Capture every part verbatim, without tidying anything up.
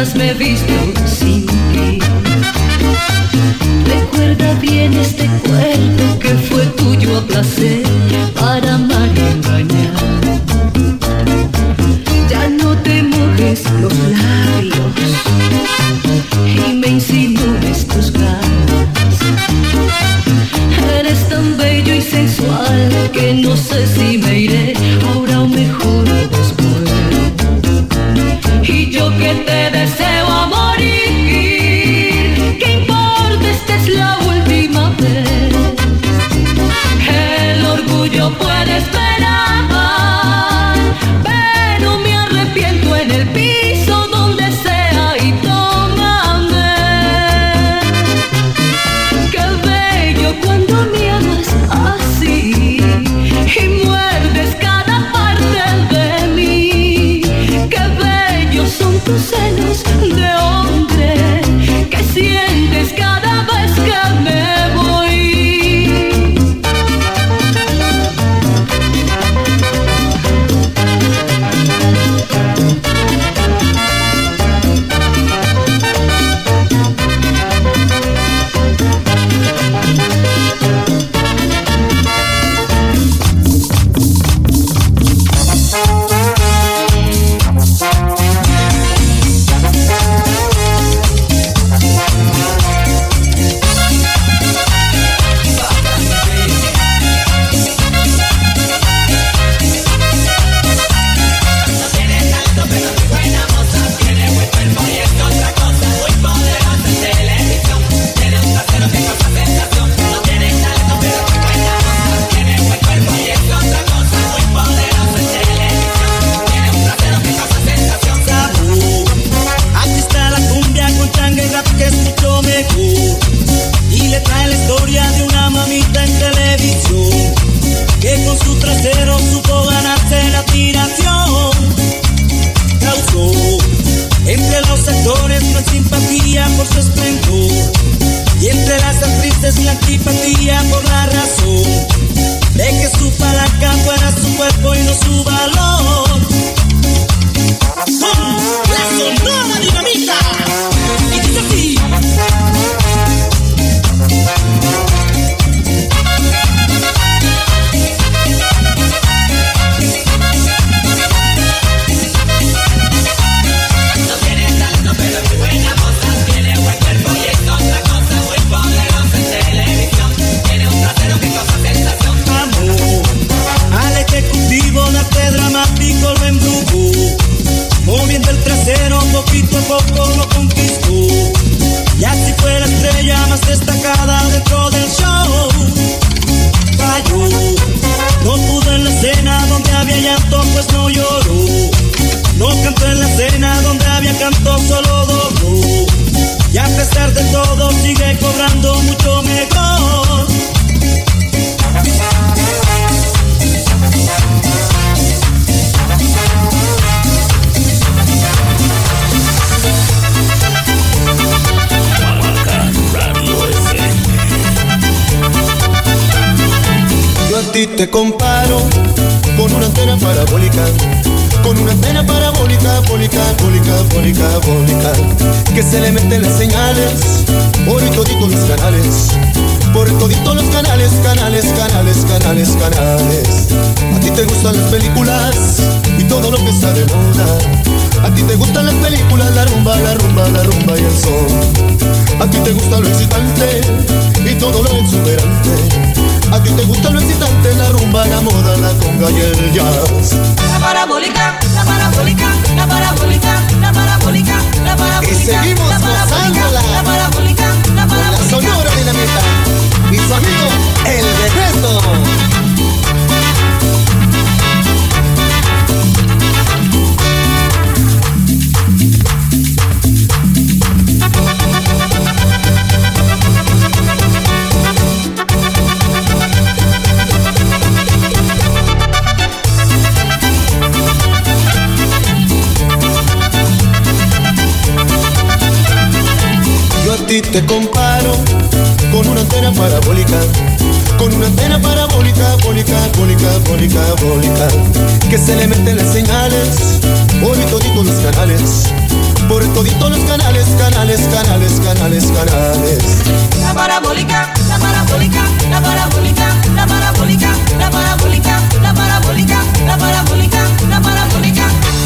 vez me he visto sin ti. Recuerda bien este cuerpo que fue tuyo a placer para amar y engañar. Ya no te mojes los labios y me insinúes tus ganas. Eres tan bello y sensual que no sé si me iré ahora o mejor después. Y yo que te deseo a morir, ¿qué importa? Esta es la última vez. El orgullo puede esperar, pero me arrepiento en el piso donde sea y tómame. Qué bello cuando me amas así y muerdes cada parte de mí. Qué bellos son tus celos de hombre que sientes cada vez que me voy. Te comparo con una antena parabólica, con una antena parabólica, bólica, bólica, bólica, bólica, que se le meten las señales por toditos los canales, por toditos los canales, canales, canales, canales, canales. A ti te gustan las películas y todo lo que está de moda. A ti te gustan las películas, la rumba, la rumba, la rumba y el son. A ti te gusta lo excitante y todo lo exuberante. A ti te gusta lo excitante, la rumba, la moda, la conga y el jazz. La parabólica, la parabólica, la parabólica, la parabólica, la parabólica. Y seguimos la parabólica, gozándola la parabólica, la parabólica. Con la Sonora Dinamita y su amigo El Decreto. Yo a ti te comparo con una antena parabólica, con una antena parabólica, bólica, bólica, bólica, bólica, que se le meten las señales por toditos los canales, por toditos los canales, canales, canales, canales, canales. La parabólica, la parabólica, la parabólica, la parabólica, la parabólica, la parabólica, la parabólica, la parabólica.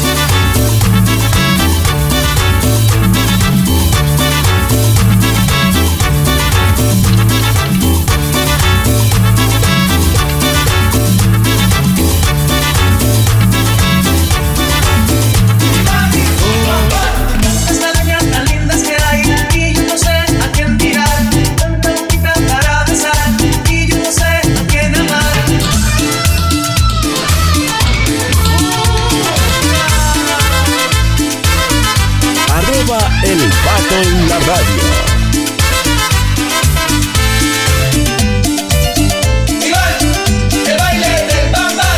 El Pato en la radio. El baile del bambán.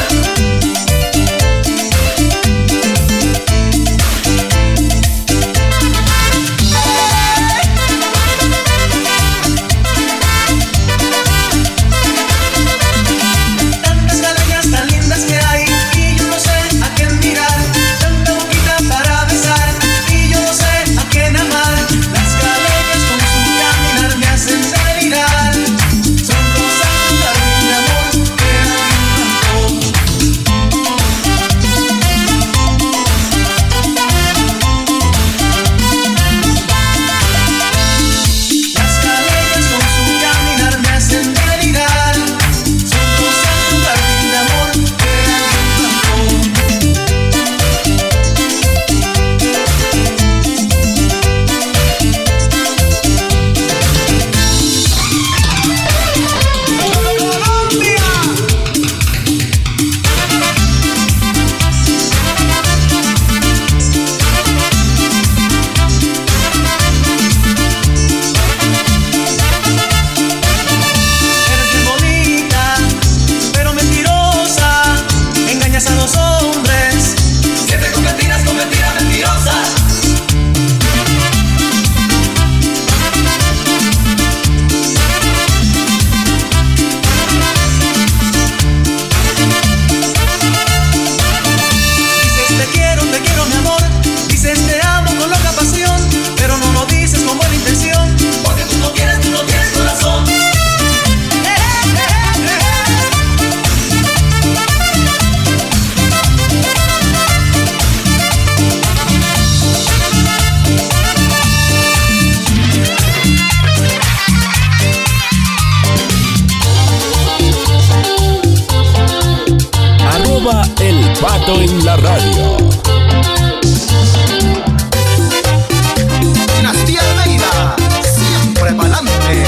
Tantas galerías tan lindas que hay y yo no sé a quién mirar. Tanta boquita para besar y yo no sé a quién amar. Las galerías con su caminar me hacen delirar. Son cosas de amor que alguien cantó. Las galerías con su caminar me hacen delirar. Son cosas de amor que alguien Eres bien bonita, pero mentirosa. Engañas a los hombres. Siempre con mentiras, con mentiras mentirosas. Dices te quiero, te quiero mi amor. Dices te amo con loca pasión, pero no lo dices con buena intención. Porque tú no quieres, tú no tienes corazón. Arroba El Pato en la radio. Dinastía Almeida, siempre pa'lante.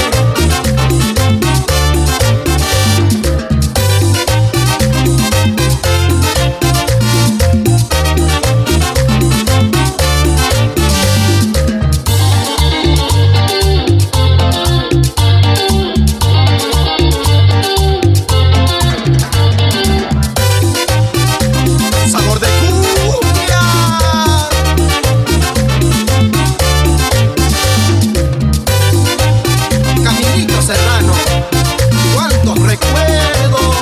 Sabor de cumbia. Caminito Serrano, cuántos recuerdos.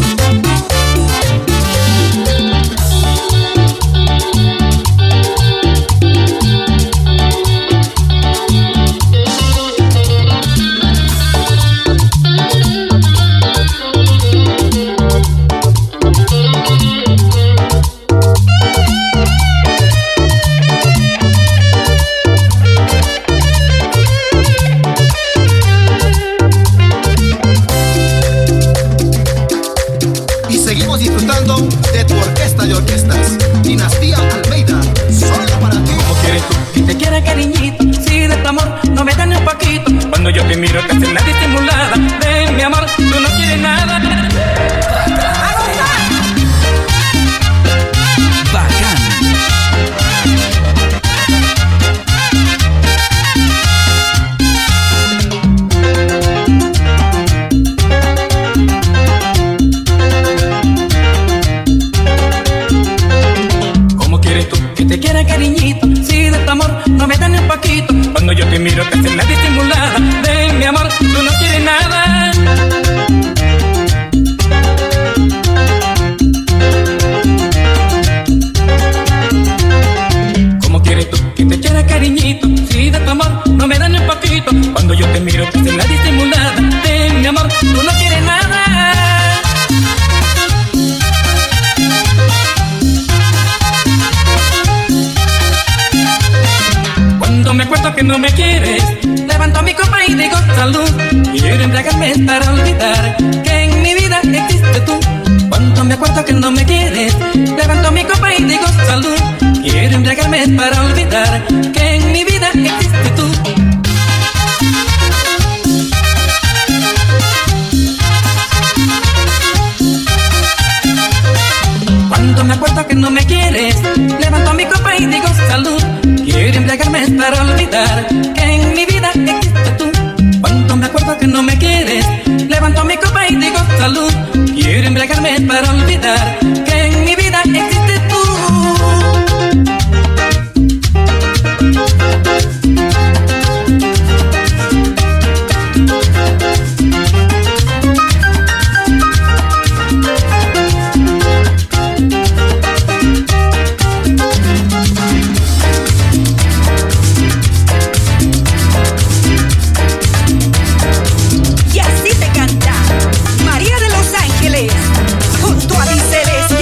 Y seguimos disfrutando de tu orquesta de orquestas. Dinastía Almeida, solo para ti. ¿Cómo quieres tú que te quiera, cariñito? Si de tu amor no me dan un poquito. Cuando yo te miro te haces la disimulada. Ven, mi amor, tú no quieres nada. Bacán. ¿Cómo quieres tú que te quiera, cariñito? Si de tu amor no me dan un poquito. Cuando yo te miro te haces la disimulada. Ven, mi amor, tú no quieres nada. no me quieres, levanto mi copa y digo salud. Quiero embriagarme para olvidar que en mi vida existe tú. Cuando me acuerdo que no me quieres, levanto mi copa y digo salud. Quiero embriagarme para olvidar que en mi vida existe tú. Cuando me acuerdo que no me quieres, levanto mi copa y digo salud. Quiero embriagarme para olvidar que en mi vida existe tú. Cuando me acuerdo que no me quieres, levanto mi copa y digo salud. Quiero embriagarme para olvidar que en mi vida existe tú. Y así te canta María de Los Ángeles junto a Di Celeste.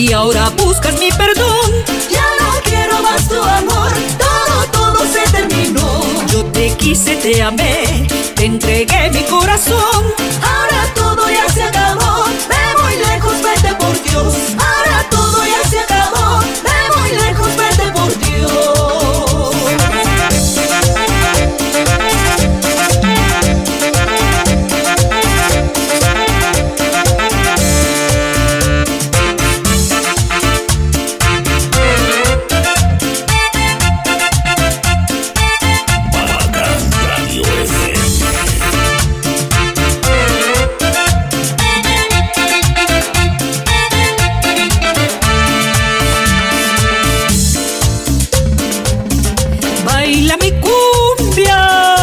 y ahora buscas mi perdón. Ya no quiero más tu amor, todo, todo se terminó. Yo te quise, te amé, te entregué mi corazón. Ahora todo ya se acabó, me voy lejos, vete por Dios. Ahora todo ya se acabó, me voy lejos, vete por Dios. Baila mi cumbia.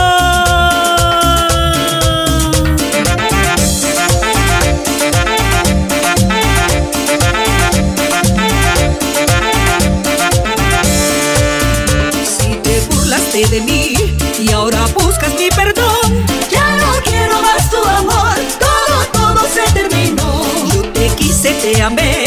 Si te burlaste de mí y ahora buscas mi perdón, ya no quiero más tu amor, todo, todo se terminó. Yo te quise, te amé,